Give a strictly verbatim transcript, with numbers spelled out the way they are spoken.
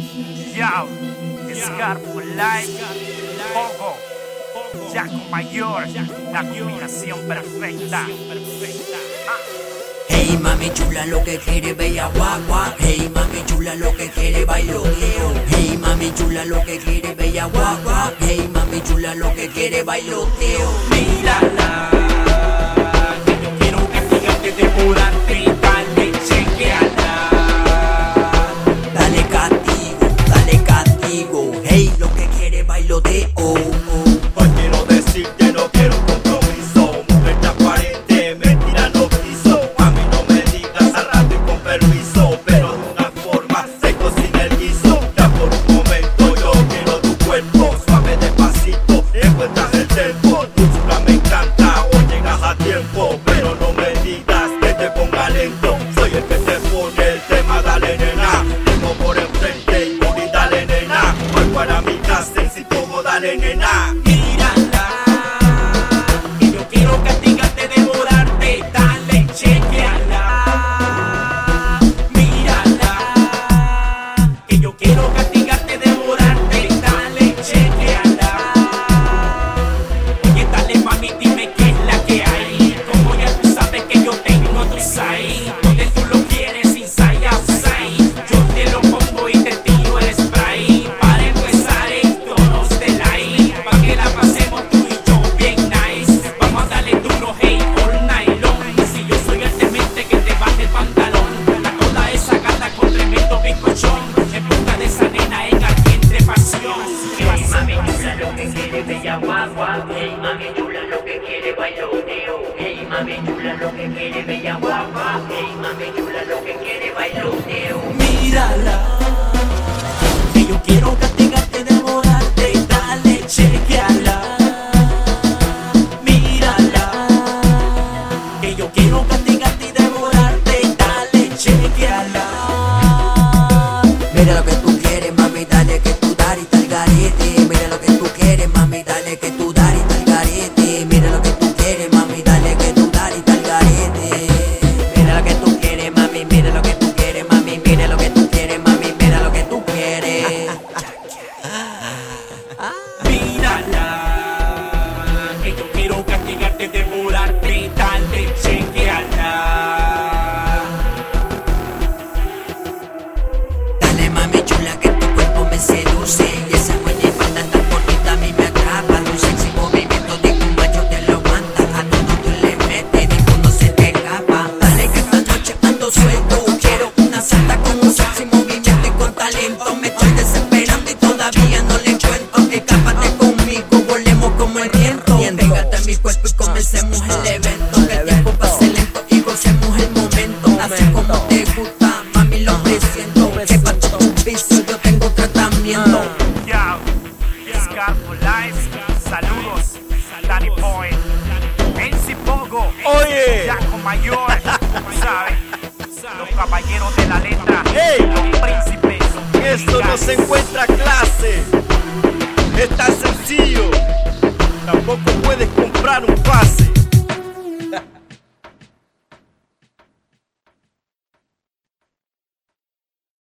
Yao, Scar for Life, Pogo, Jaco Mayor, la combinación perfecta. Hey mami chula, lo que quiere bella guagua. Hey mami chula, lo que quiere bailoteo. Hey mami chula, lo que quiere bella guagua. Hey mami chula, lo que quiere bailoteo. Mírala, que yo quiero castigarte, devorarte, dale, chequeala. Dale castigo, dale castigo. Hey, lo que quiere bailoteo. Hoy quiero decirte, no quiero compromiso. Mujer transparente, mentira no quiso. A mí no me digas a rato y con permiso, pero de una forma se cocina el guiso. Ya por un momento yo quiero tu cuerpo, suave despacito, encuentras el tempo. Tu chula me encanta, hoy llegas a tiempo, pero no me digas que te ponga lento. Soy el que te pone el tema, dale nena. Tengo por enfrente y por y dale nena. Voy para mi casa y si pongo dale nena. Mírala, que yo quiero castigarte, devorarte, dale, chequeala. Mírala, que yo quiero castigarte, devorarte, dale, chequeala. Oye, dale mami, dime qué es la que hay. Como ya tú sabes que yo tengo tu side, donde tú lo quieres, inside, outside. Yo te lo pongo y te tiro el spray. Para empezar esto nos de like, pa' que la pasemos tú y yo bien nice. Vamos a darle duro, hey, all night long. Si yo soy el demente que te baje el pantalón, a toda esa gata con tremendo bizcochón, en busca de esa nena en ardiente pasión. Hey mami chula, lo que quiere bella guagua. Hey mami chula, lo que quiere bailoteo. Hey mami chula, lo que quiere bella guagua. Hey mami chula, lo que quiere bailoteo. Mírala, que yo quiero castigarte, devorarte, dale, chequeala. Mírala, que yo quiero castigarte y devorarte, dale, chequeala. Mira lo que tú quieres, mami, dale que tú dar y tal garete. Mira lo que tú quieres, mami, dale que tú dar y tal garete. Mira lo que tú quieres, mami, dale que tú dar y tal garete. Mira lo que tú quieres, mami, mira lo que tú quieres, mami, mira lo que tú quieres, mami, mira lo que tú quieres. Mírala, que yo quiero castigarte, devorarte, dale, chequeala. Dale mami chula que tu cuerpo me seduce. Y esa buena y falda tan bonita a mí me atrapa. Tu sexy movimiento ningún macho te lo aguanta. A todo tú le metes, ninguno se te escapa. Dale que esta noche ando suelto. Quiero una santa con un sexy movimiento y con talento. Me estoy desesperando y todavía no le cuento. Escápate conmigo, volemos como el viento. Pégate a mi cuerpo y comencemos el evento. Que el tiempo pase lento y gocemos el momento. Así como te gusta, mami, lo presiento. Que pa' tu vicio yo tengo tratamiento. Yao, Scar for Life, saludos, Danny Boy, M C Pogo, Oye. Jaco Mayor, ¿sabes? Los caballeros de la letra, Hey. los príncipes. Esto no se encuentra clase.